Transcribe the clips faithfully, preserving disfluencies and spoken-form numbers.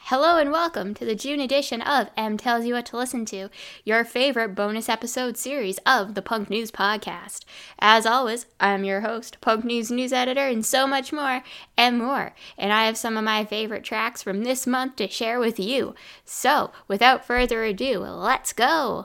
Hello and welcome to the June edition of M Tells You What to Listen To, your favorite bonus episode series of the Punk News Podcast. As always, I'm your host, Punk News news editor, and so much more and more. And I have some of my favorite tracks from this month to share with you. So, without further ado, let's go!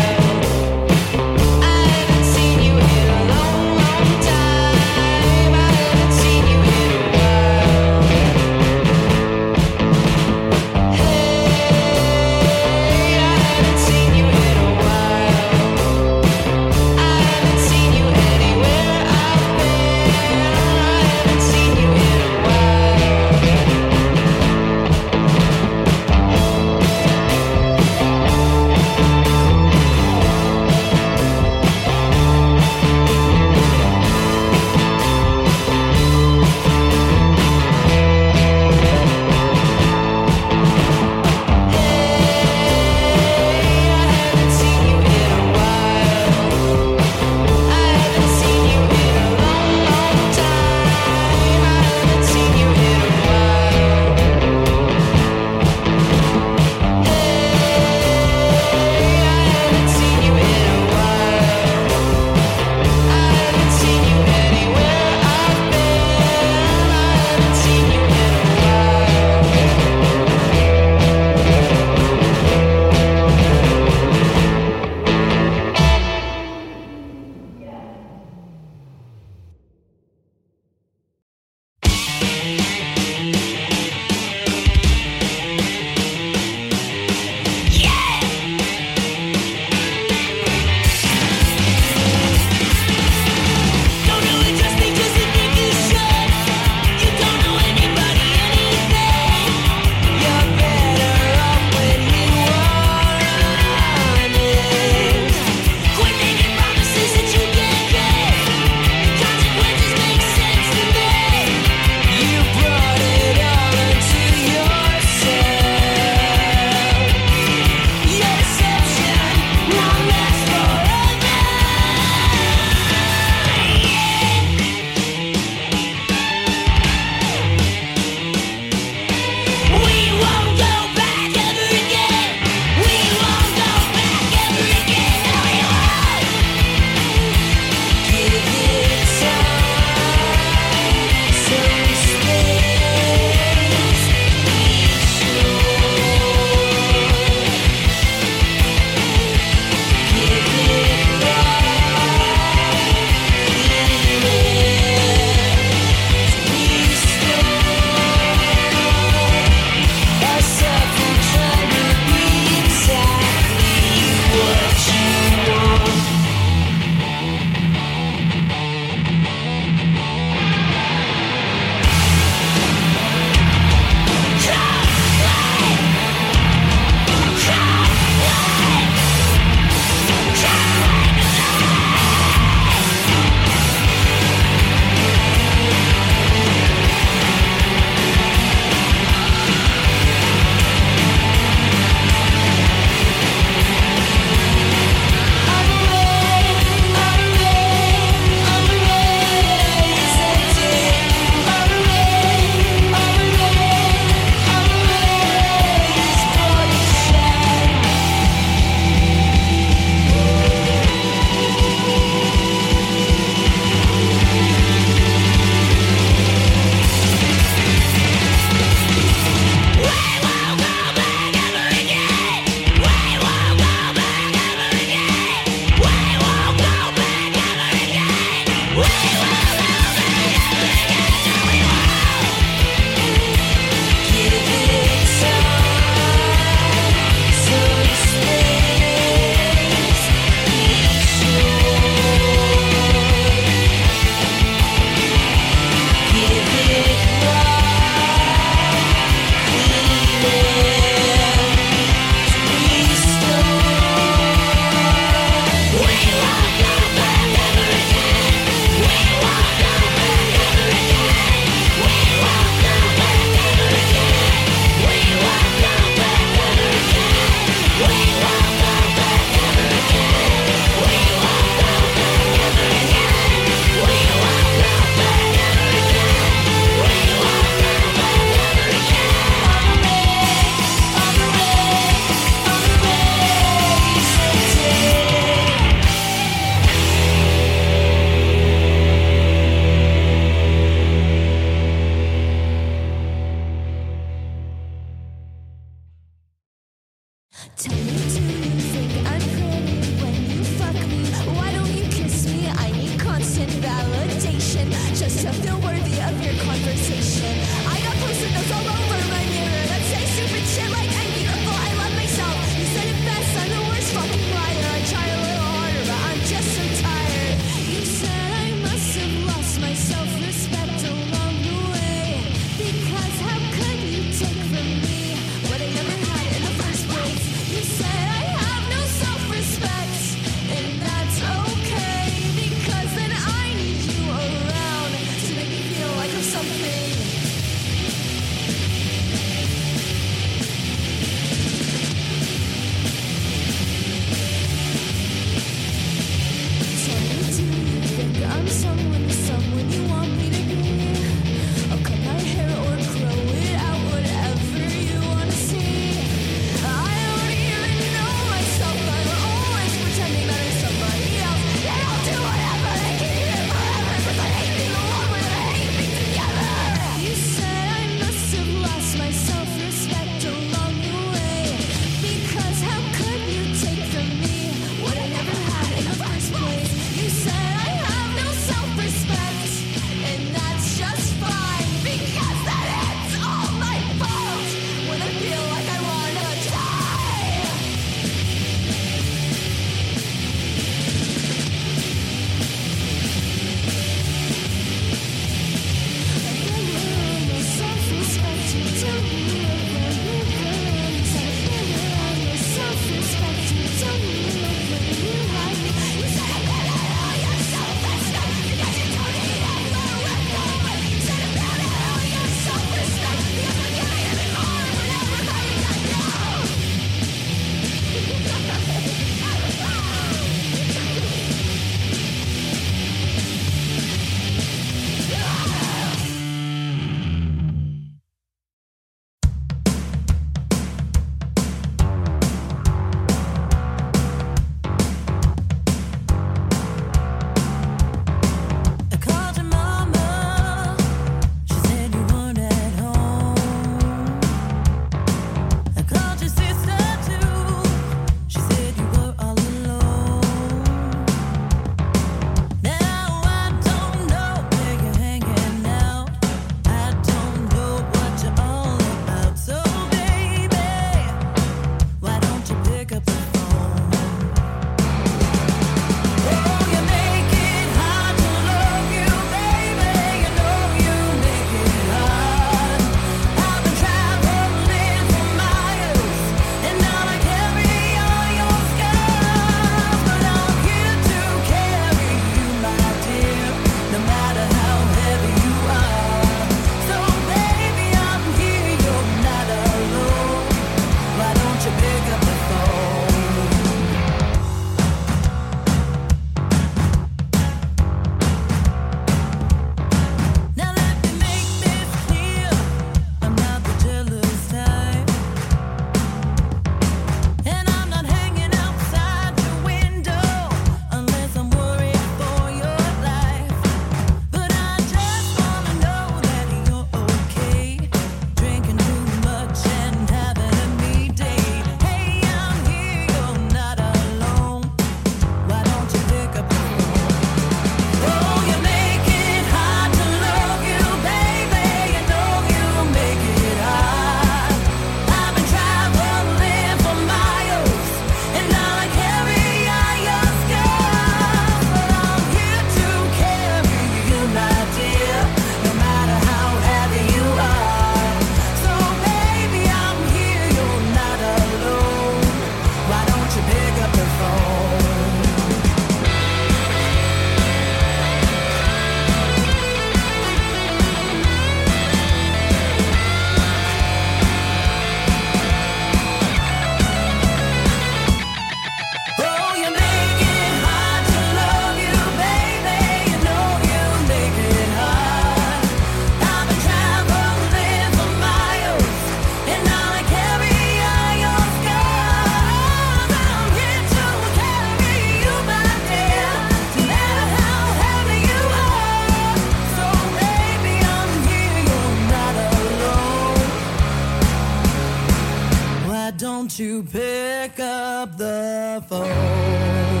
to pick up the phone.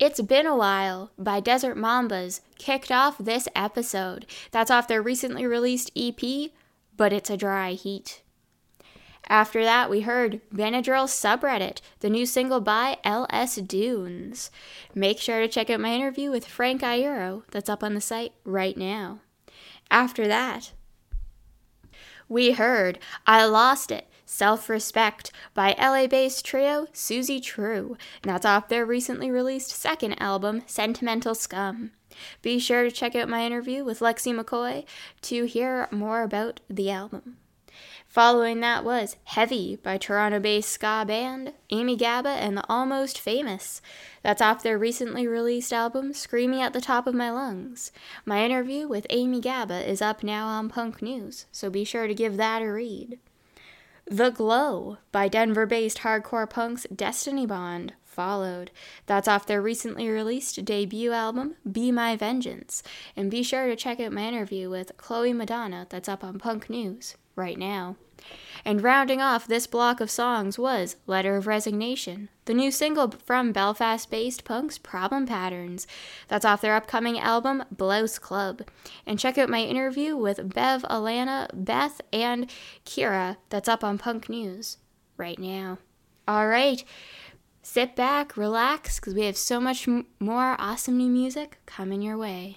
It's Been a While by Desert Mambas kicked off this episode. That's off their recently released E P, But It's a Dry Heat. After that, we heard Benadryl Subreddit, the new single by L S Dunes. Make sure to check out my interview with Frank Iero that's up on the site right now. After that, we heard I Lost It, Self-Respect by L A-based trio Susie True, and that's off their recently released second album, Sentimental Scum. Be sure to check out my interview with Lexi McCoy to hear more about the album. Following that was Heavy by Toronto-based ska band Amy Gabba and the Almost Famous. That's off their recently released album, Screaming at the Top of My Lungs. My interview with Amy Gabba is up now on Punk News, so be sure to give that a read. The Glow by Denver-based hardcore punks Destiny Bond followed. That's off their recently released debut album, Be My Vengeance. And be sure to check out my interview with Chloe Madonna that's up on Punk News right now. And rounding off this block of songs was Letter of Resignation, the new single from Belfast-based punks Problem Patterns. That's off their upcoming album, Blouse Club. And check out my interview with Bev, Alana, Beth, and Kira that's up on Punk News right now. All right, sit back, relax, because we have so much m- more awesome new music coming your way.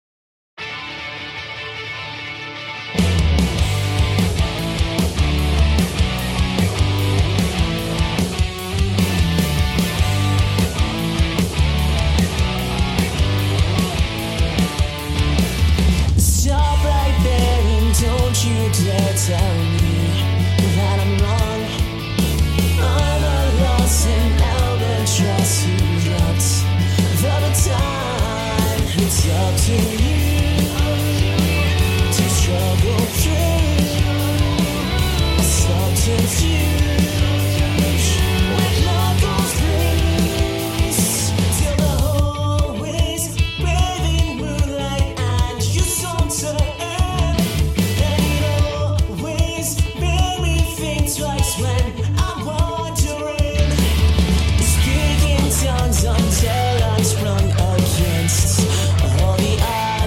Don't you dare tell me that I'm wrong. I'm a lost and albatross who dropped the baton. It's up to you to struggle through a subterfuge with knuckles bruised till the hallways bathed in moonlight and you saunter. Twice when I'm wandering, speaking tongues until I'm sprung against all the odds.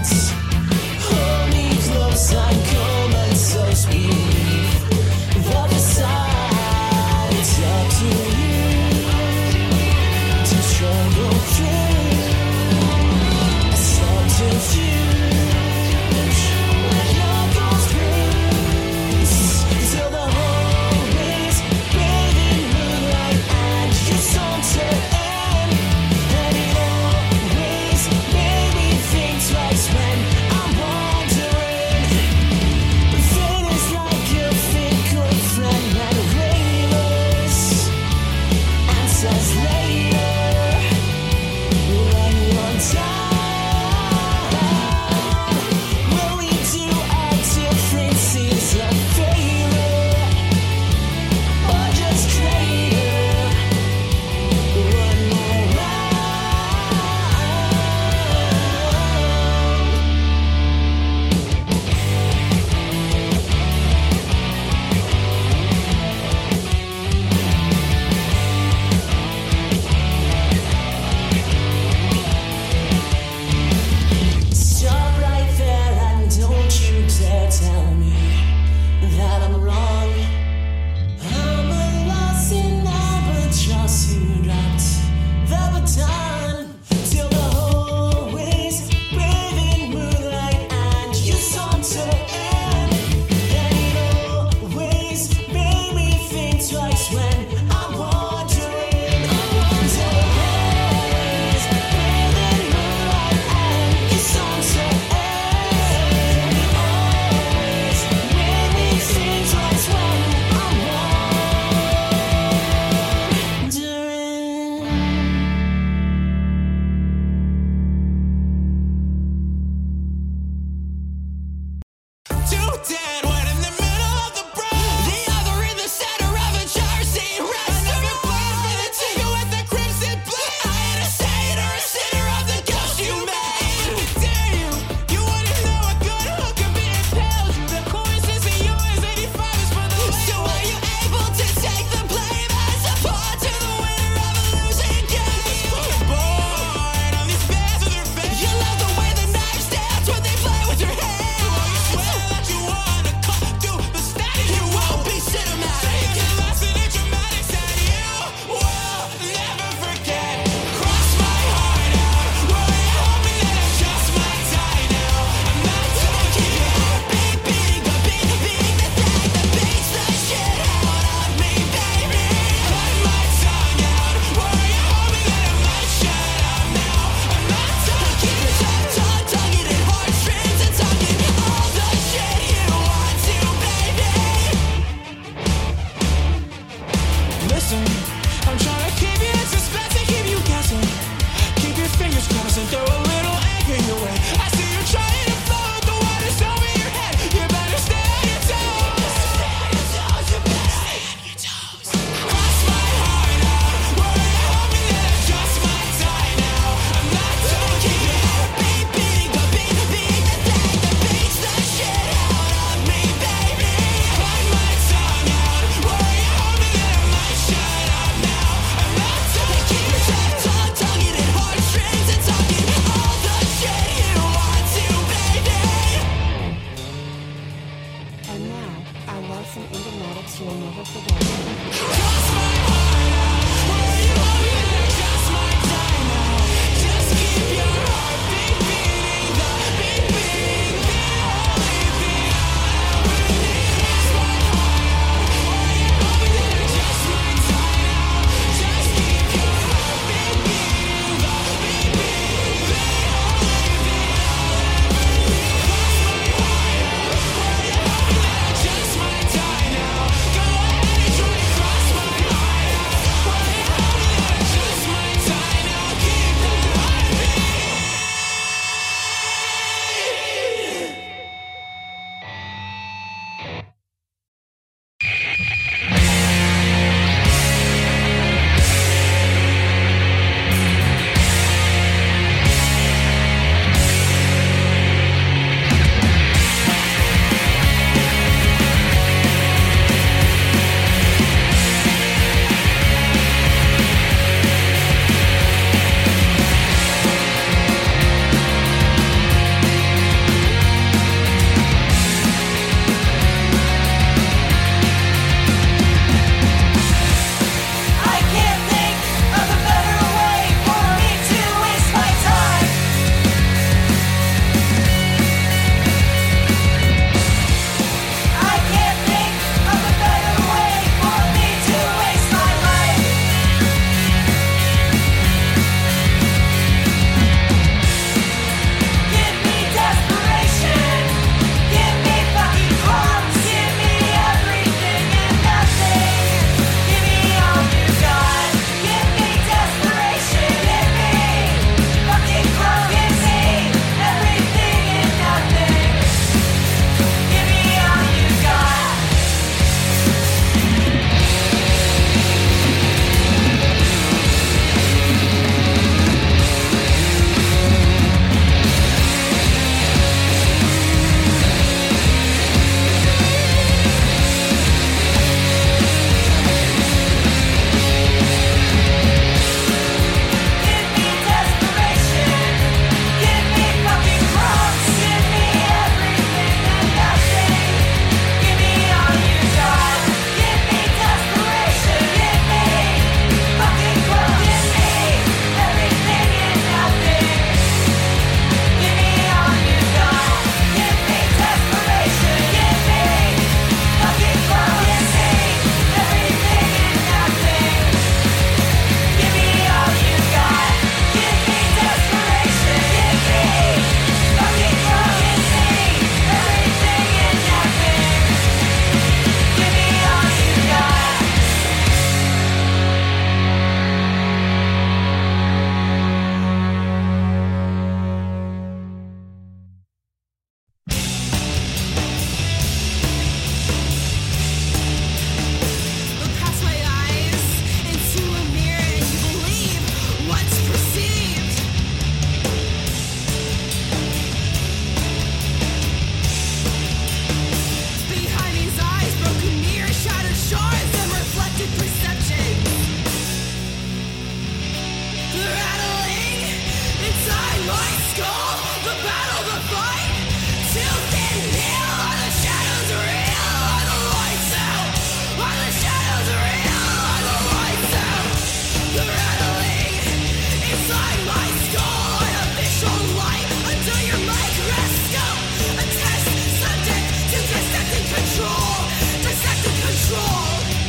skull, the battle, the fight. Tooth and nail, are the shadows real? Are the lights out? Are the shadows real? Are the lights out? The rattling inside my skull, artificial light under your microscope. A test subject to dissect and control, dissect and control.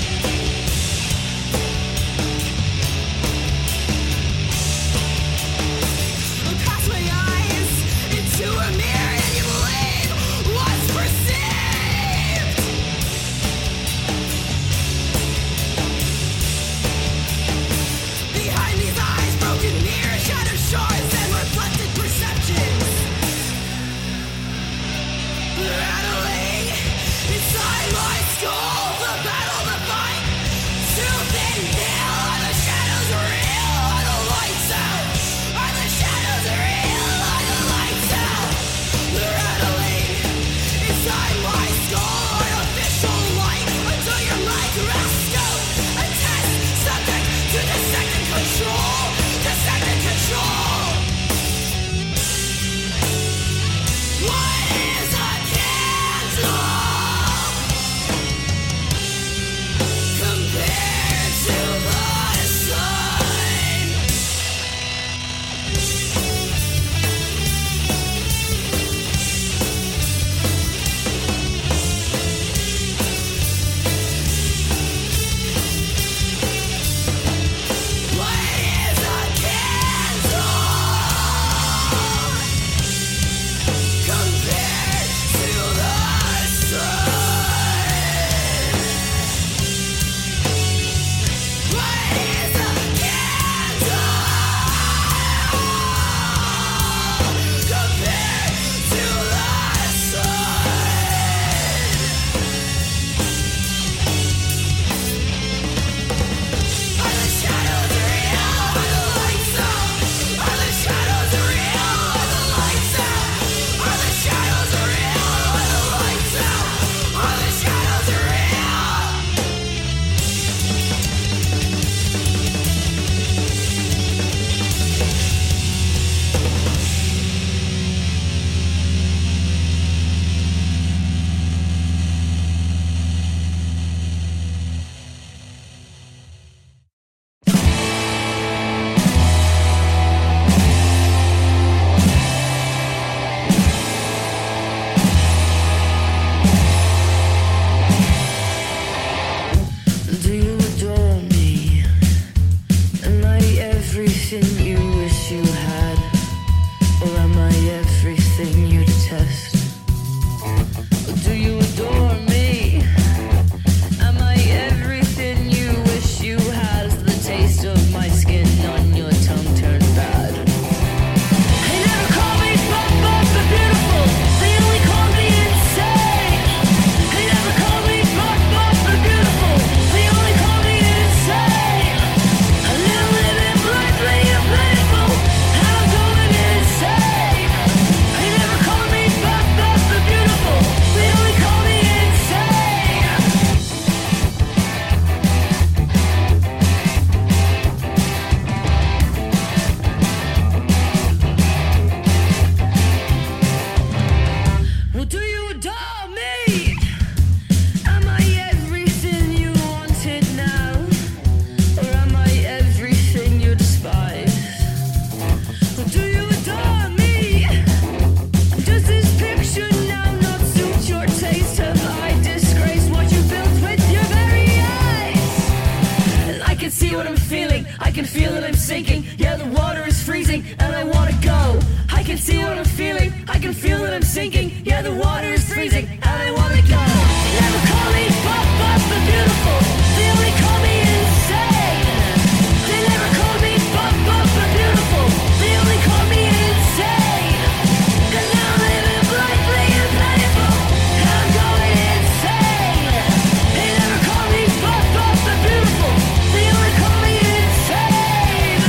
Across my eyes into a mirror, and you believe what's perceived. Behind these eyes, broken mirrors, shattered shards, and reflected perceptions. Rattling inside my skull, the battle, the fight. Tooth and nail, are the shadows real? Are the lights out? Are the shadows real? Are the lights out? The rattling inside my skull, artificial light under your microscope. A test subject to dissect and control, dissect and control. What is a candle compared to the sun? What is a candle compared to the sun? What is a candle compared to the sun? Are the shadows real? Are the lights out? Are the shadows real? Are the lights out? Are the shadows real? Are the lights out? Are the shadows real? Do you adore me? Am I everything you wish you had? Or am I everything you detest? Do you adore me? Am I everything you wish you had? Is the taste of my skin on your tongue turned bad? They never call me buff, buff, but beautiful. They only call me insane. They never call me buff, buff, but beautiful. They only call me insane. I live living blindly and painful. I'm going insane. They never call me buff, buff, but beautiful. They only call me insane. Well, do you adore me? Am I everything you wanted now? Or am I everything you despise? Well, do you adore me? Does this picture now not suit your taste? Have I disgraced what you built with your very eyes? And I can see what I'm feeling. I can feel that I'm sinking. Yeah, the water is freezing and I want to go. I can see what I'm feeling. I can feel that I'm sinking. Yeah, the water is freezing and I want to go. Never call me buff, buff, but beautiful. They only call me insane. They never call me buff, buff, but beautiful. They only call me insane. And now I'm living blindly and painful. I'm going insane. They never call me buff, buff, but beautiful. They only call me insane.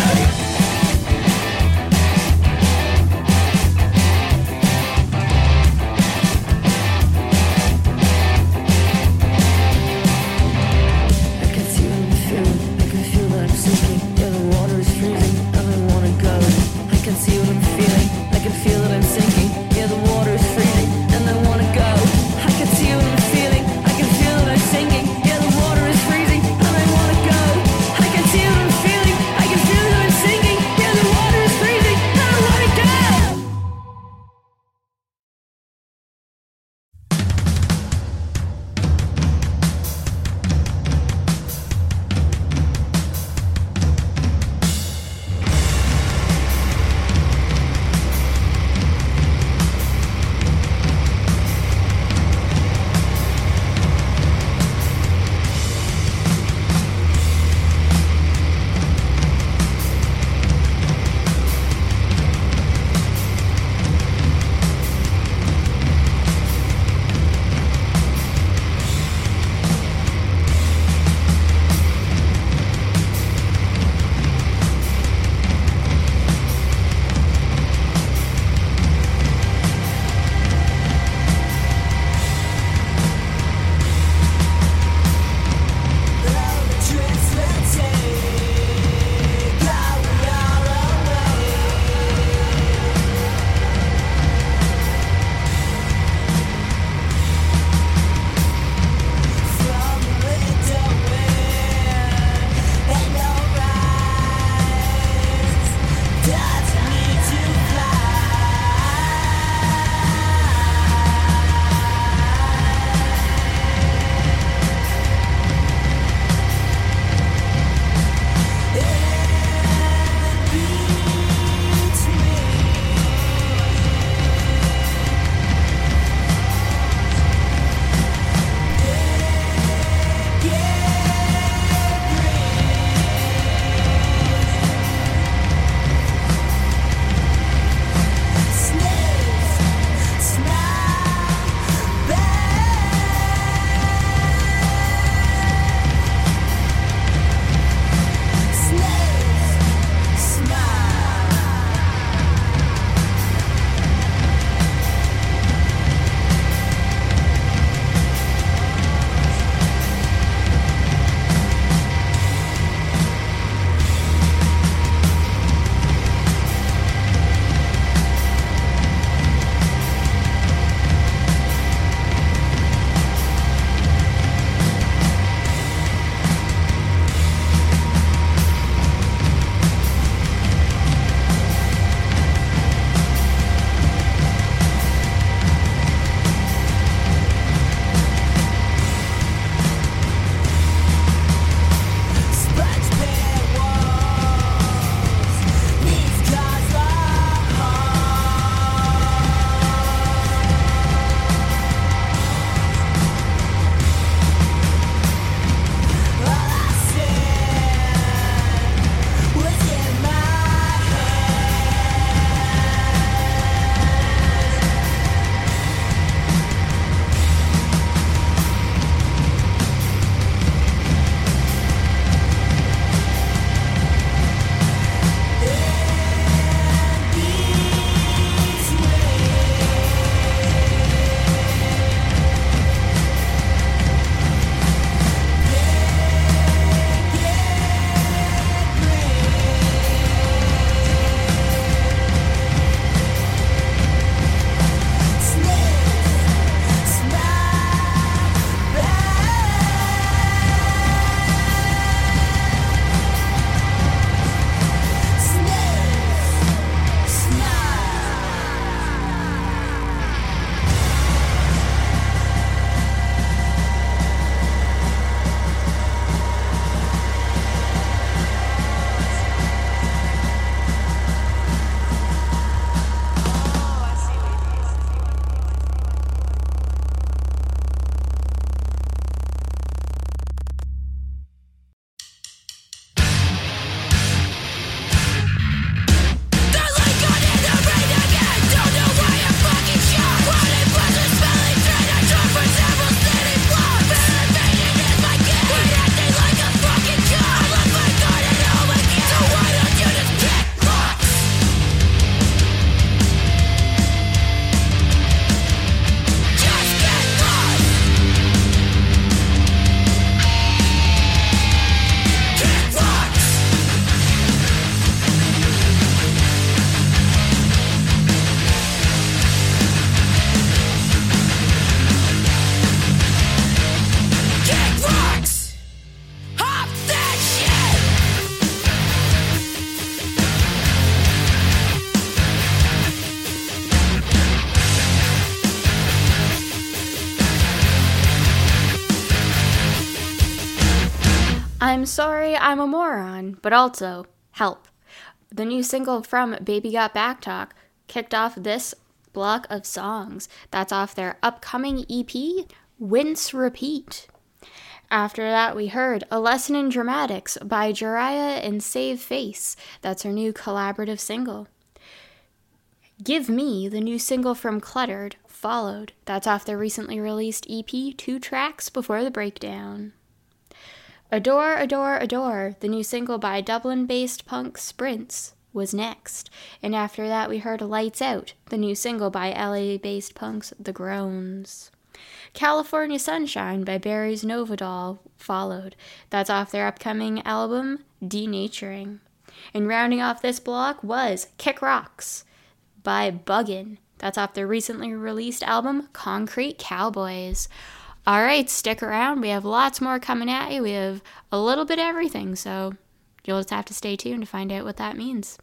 I'm Sorry I'm a Moron, but also Help. The new single from Baby Got Back Talk kicked off this block of songs. That's off their upcoming E P, Wince Repeat. After that, we heard A Lesson in Dramatics by Jiraiya and Save Face. That's her new collaborative single. Give Me, the new single from Cluttered, followed. That's off their recently released E P, Two Tracks Before the Breakdown. Adore, Adore, Adore, the new single by Dublin-based punk Sprints, was next. And after that, we heard Lights Out, the new single by L A-based punks The Groans. California Sunshine by Barry's Novadoll followed. That's off their upcoming album, Denaturing. And rounding off this block was Kick Rocks by Buggin'. That's off their recently released album, Concrete Cowboys. All right, stick around. We have lots more coming at you. We have a little bit of everything, so you'll just have to stay tuned to find out what that means.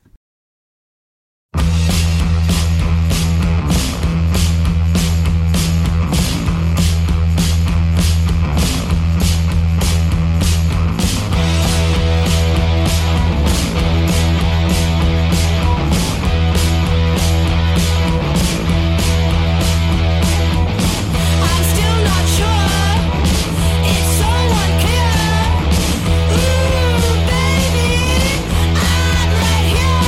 Ooh, baby, I'd let you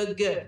good, good.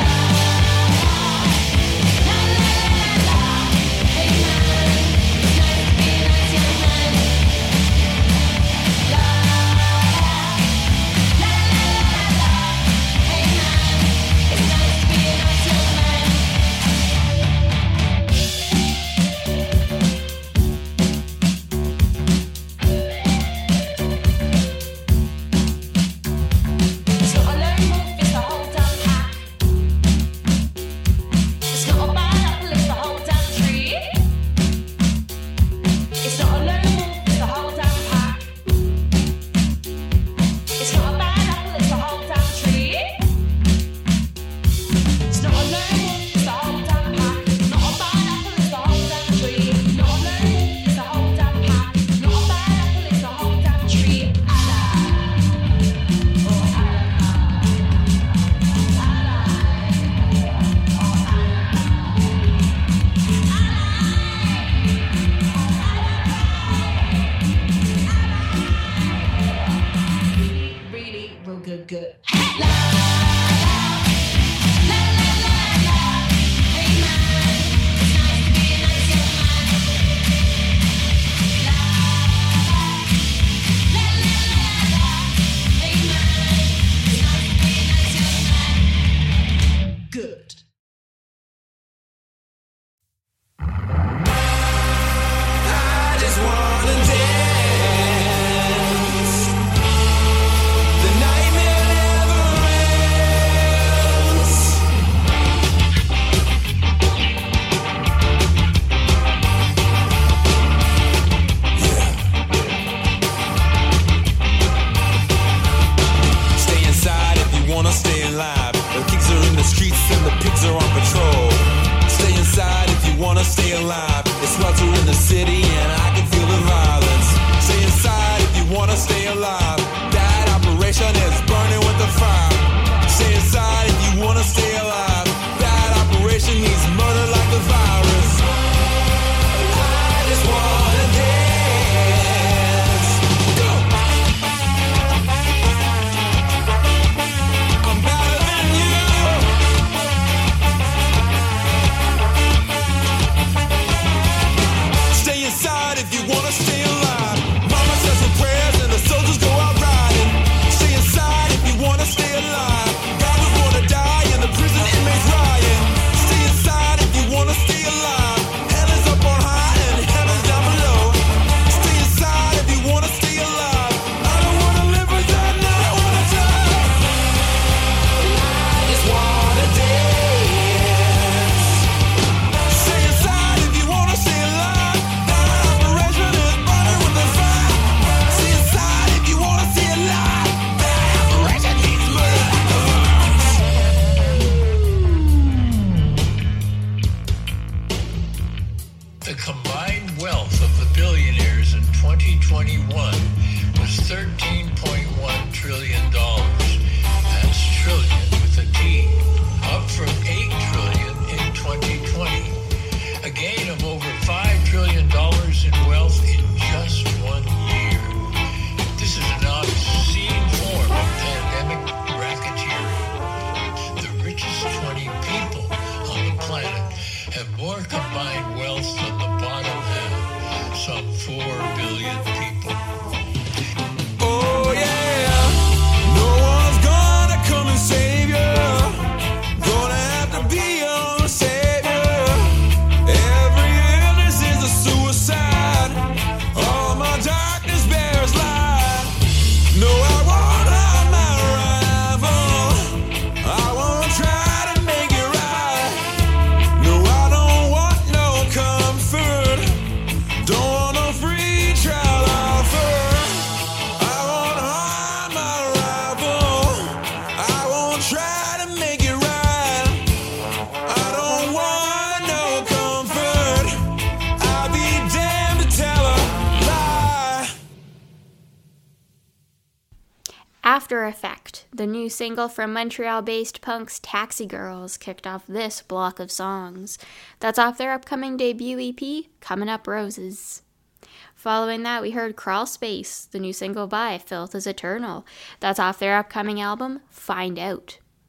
After Effect, the new single from Montreal-based punks Taxi Girls, kicked off this block of songs. That's off their upcoming debut E P, Coming Up Roses. Following that, we heard Crawl Space, the new single by Filth is Eternal. That's off their upcoming album, Find Out.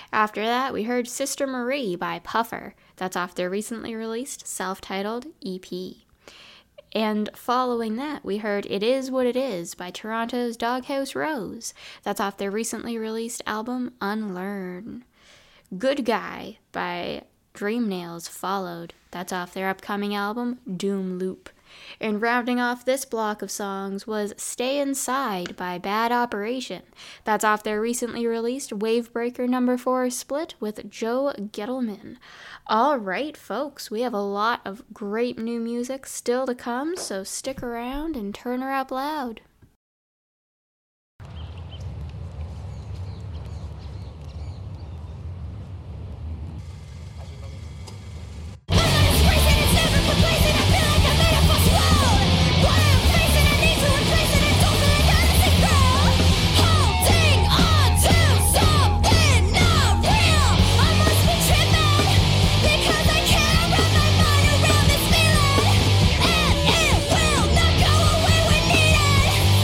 After that, we heard Sister Marie by Puffer. That's off their recently released self-titled E P. And following that, we heard It Is What It Is by Toronto's Doghouse Rose. That's off their recently released album Unlearn. Good Guy by Dream Nails followed. That's off their upcoming album Doom Loop. And rounding off this block of songs was Stay Inside by Bad Operation. That's off their recently released Wavebreaker number four split with Joe Gettleman. All right, folks, we have a lot of great new music still to come, so stick around and turn her up loud. Because I can't wrap my mind around this feeling, and it will not go away when needed.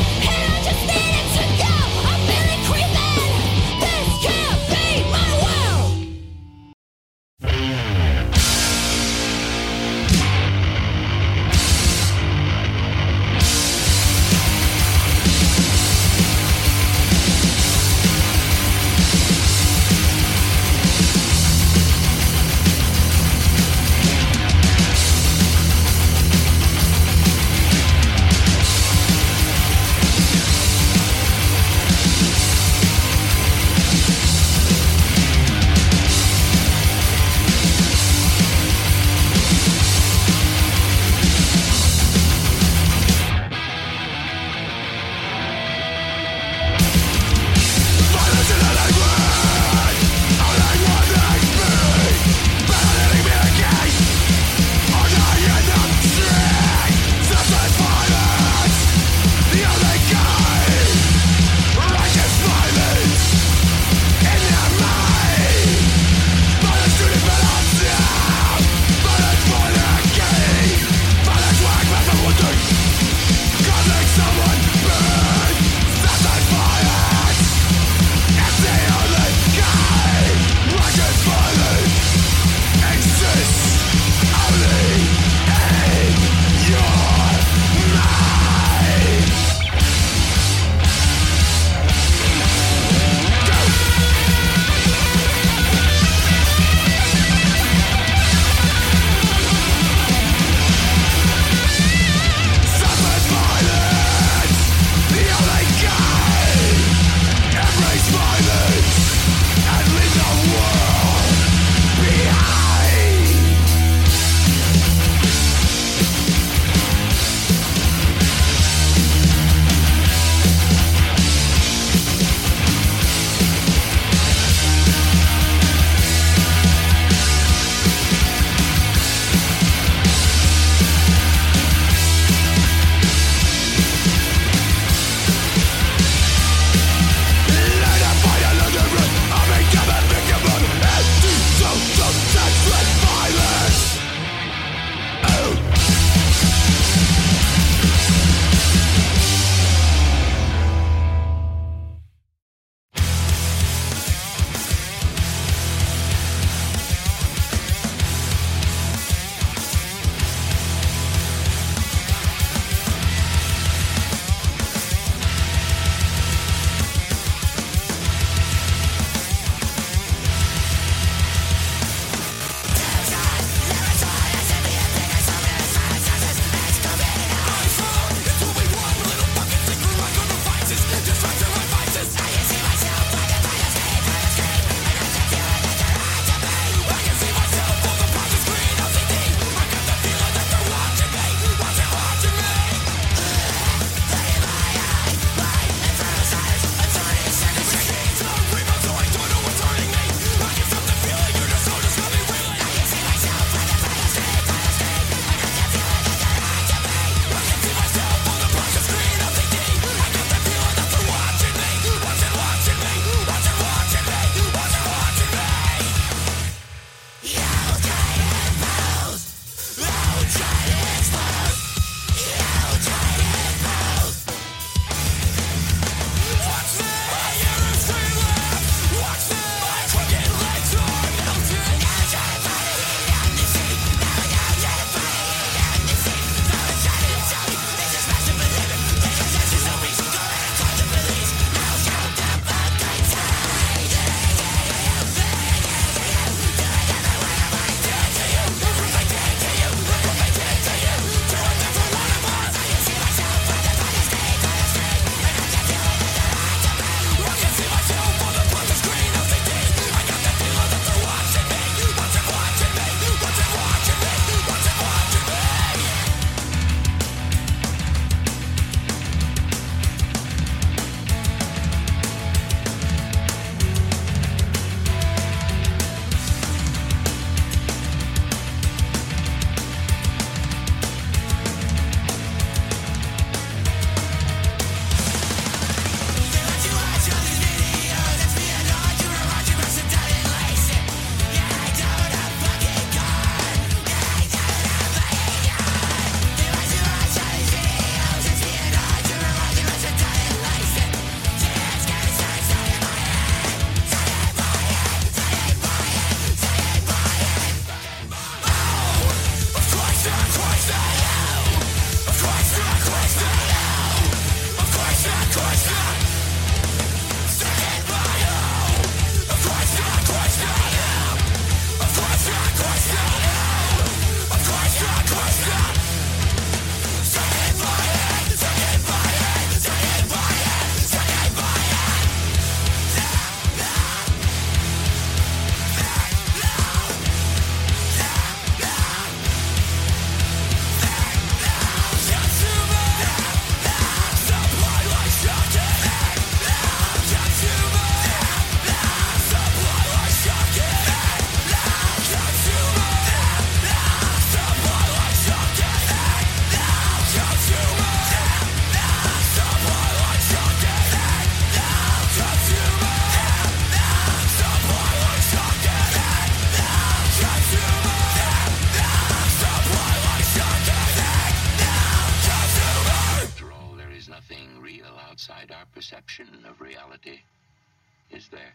curtain of reality is there.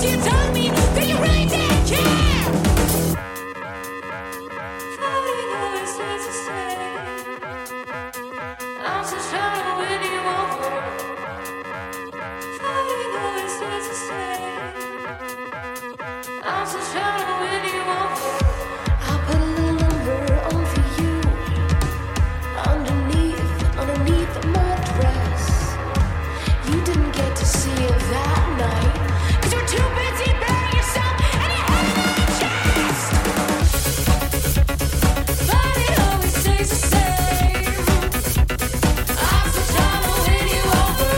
you told me that you really didn't care. But it always stays the same. I'm still trying to win you over. But it always stays the same. I'm still trying to win you over. I put a little number on for you. Underneath, underneath my dress. You didn't get to see it that night. Cause you were too busy burying yourself and you had it on your chest. But it always stays the same. I'm still trying to win you over.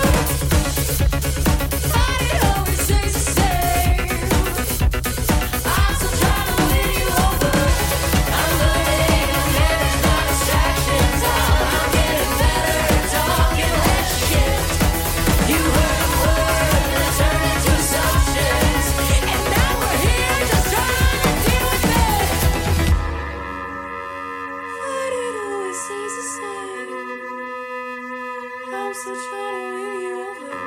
But it always stays the same. I'm still trying to win you over. I'm learning to manage my distractions. I'm getting better at talking less shit. You heard a word and it turned into assumptions. And now we're here just trying to deal with it. But it always stays the same. I'm still trying to win you over.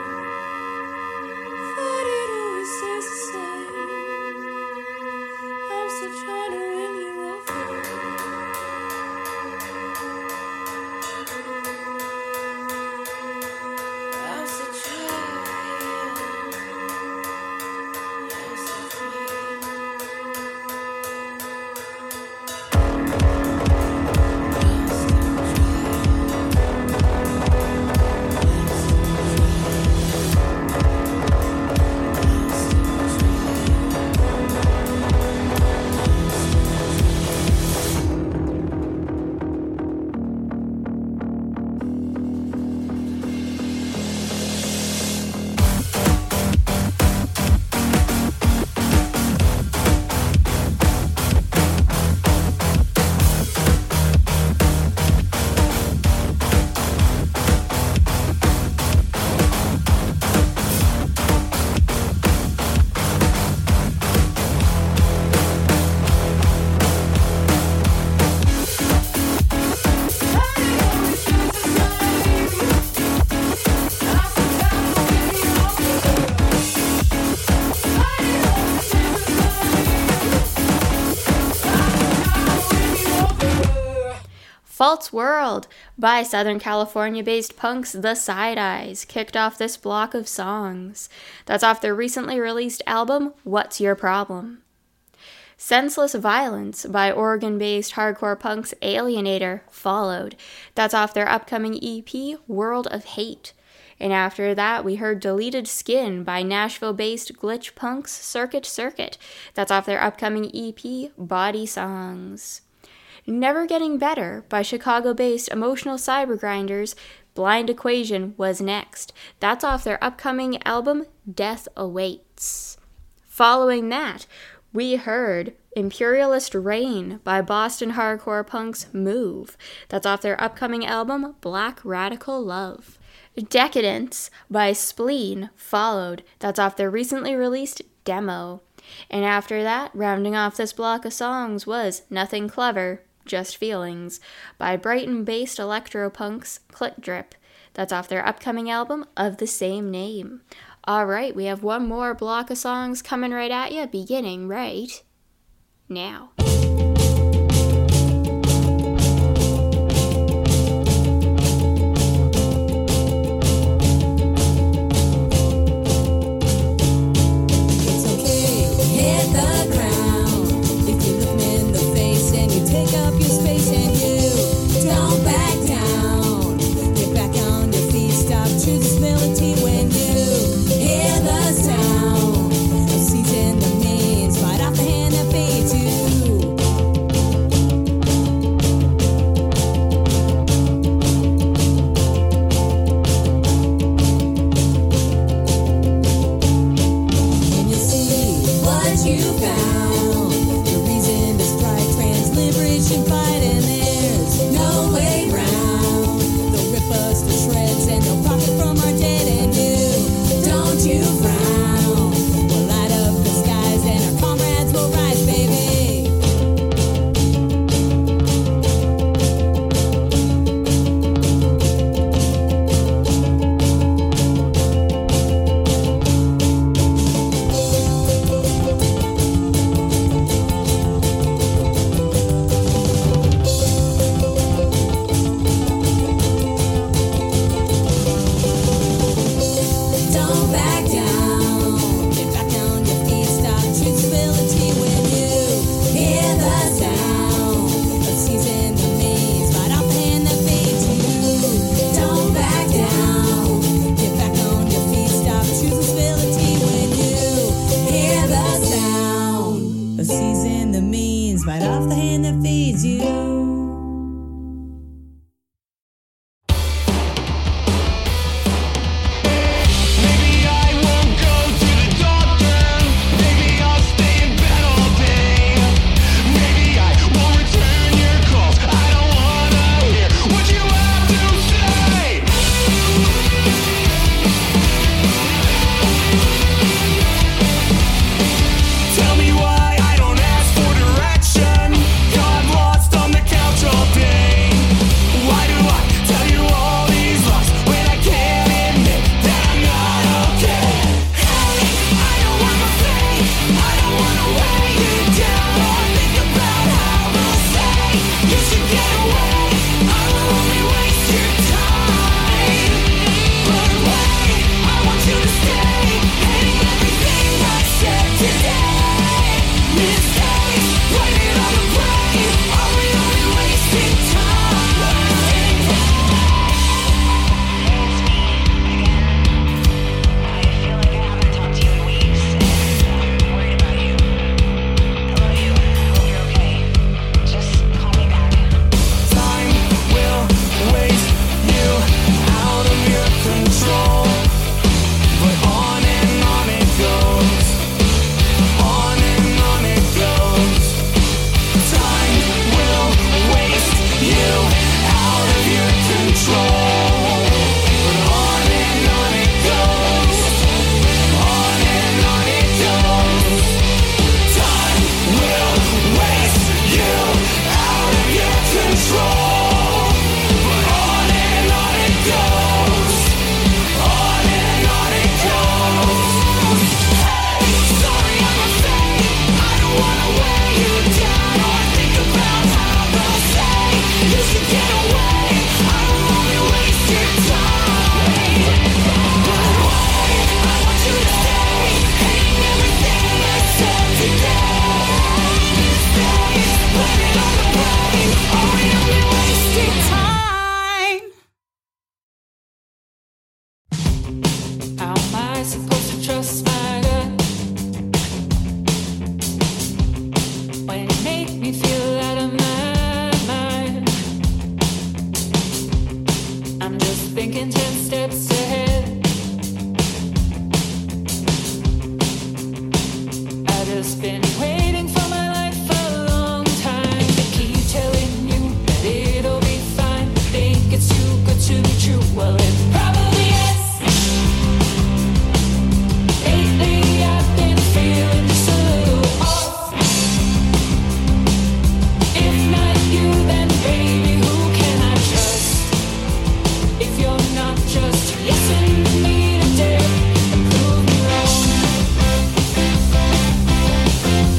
But it always stays the same. I'm still trying to win you over. I'm still trying. I'm still trying. False World by Southern California-based punks The Side Eyes kicked off this block of songs. That's off their recently released album, What's Your Problem? Senseless Violence by Oregon-based hardcore punks Alienator followed. That's off their upcoming E P, World of Hate. And after that, we heard Deleted Skin by Nashville-based glitch punks Circuit Circuit. That's off their upcoming E P, Body Songs. Never Getting Better by Chicago-based emotional cybergrinders Blind Equation was next. That's off their upcoming album, Death Awaits. Following that, we heard Imperialist Reign by Boston hardcore punks Move. That's off their upcoming album, Black Radical Love. Decadence by Spleen followed. That's off their recently released demo. And after that, rounding off this block of songs was Nothing Clever, Just Feelings by Brighton-based electro-punks Clit Drip. That's off their upcoming album of the same name. Alright, we have one more block of songs coming right at you, beginning right now. season the means, bite off the hand that feeds you. Yes,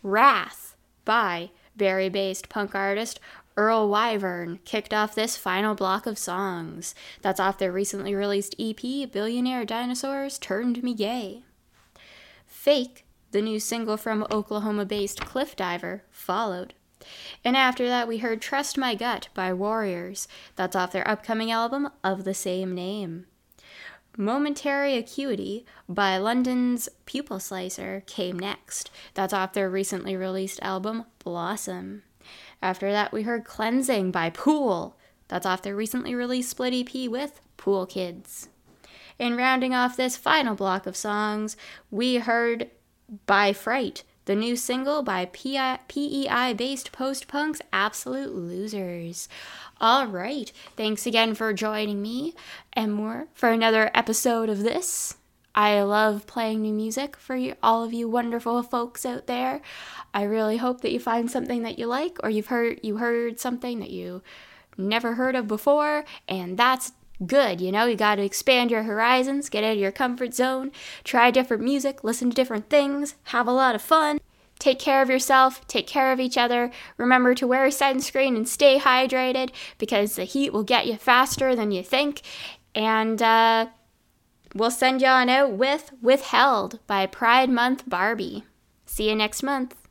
Wrath by Barrie-based punk artist Earl Wyvern kicked off this final block of songs. That's off their recently released E P, Billionaire Dinosaurs Turned Me Gay. Fake, the new single from Oklahoma-based Cliff Diver, followed. And after that, we heard Trust My Gut by Warriors. That's off their upcoming album of the same name. Momentary Acuity by London's Pupil Slicer came next. That's off their recently released album, Blossom. After that, we heard Cleansing by Pool. That's off their recently released split E P with Pool Kids. And rounding off this final block of songs, we heard By Fright, the new single by P E I-based post-punks Absolute Losers. All right, thanks again for joining me and more for another episode of this. I love playing new music for you, all of you wonderful folks out there. I really hope that you find something that you like, or you've heard you heard something that you never heard of before, and that's good. You know, you got to expand your horizons, get out of your comfort zone, try different music, listen to different things, have a lot of fun. Take care of yourself, take care of each other. Remember to wear sunscreen and stay hydrated, because the heat will get you faster than you think. And uh, we'll send you on out with Withheld by Pride Month Barbie. See you next month.